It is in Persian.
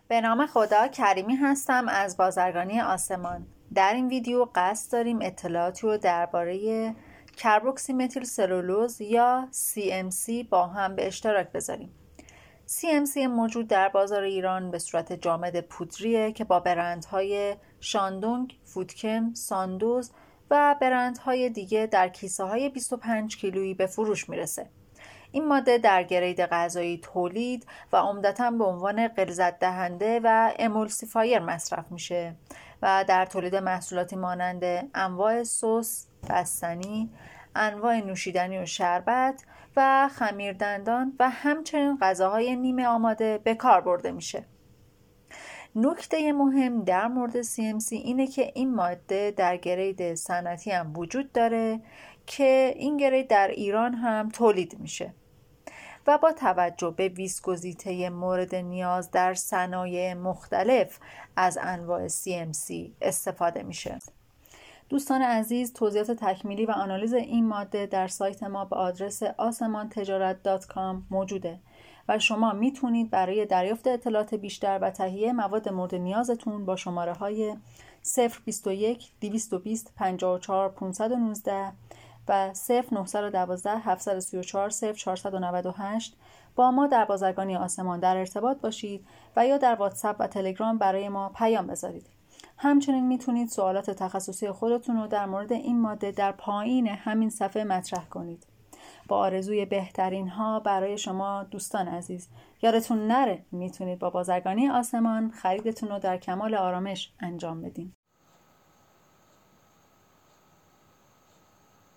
به نام خدا، کریمی هستم از بازرگانی آسمان. در این ویدیو قصد داریم اطلاعاتی رو درباره کربوکسی متیل سلولوز یا CMC با هم به اشتراک بذاریم. CMC موجود در بازار ایران به صورت جامد پودریه که با برندهای شاندونگ، فودکم، ساندوز و برندهای دیگه در کیسه های 25 کیلویی به فروش میرسه. این ماده در گرید غذایی تولید و عمدتاً به عنوان غلظت دهنده و امولسیفایر مصرف میشه و در تولید محصولاتی مانند انواع سس، بستنی، انواع نوشیدنی و شربت و خمیردندان و همچنین غذاهای نیمه آماده به کار برده میشه. نکته مهم در مورد CMC اینه که این ماده در گرید صنعتی هم وجود داره که این گرید در ایران هم تولید میشه و با توجه به ویسکوزیته مورد نیاز در صنایع مختلف از انواع CMC استفاده میشه. دوستان عزیز، توضیحات تکمیلی و آنالیز این ماده در سایت ما به آدرس asamantejarat.com موجوده و شما میتونید برای دریافت اطلاعات بیشتر و تهیه مواد مورد نیازتون با شماره های 021 220 54 519 و 0912 734 0498 با ما در بازرگانی آسمان در ارتباط باشید و یا در واتساپ و تلگرام برای ما پیام بذارید. همچنین میتونید سوالات تخصصی خودتون رو در مورد این ماده در پایین همین صفحه مطرح کنید. با آرزوی بهترین ها برای شما دوستان عزیز. یادتون نره میتونید با بازرگانی آسمان خریدتون رو در کمال آرامش انجام بدین.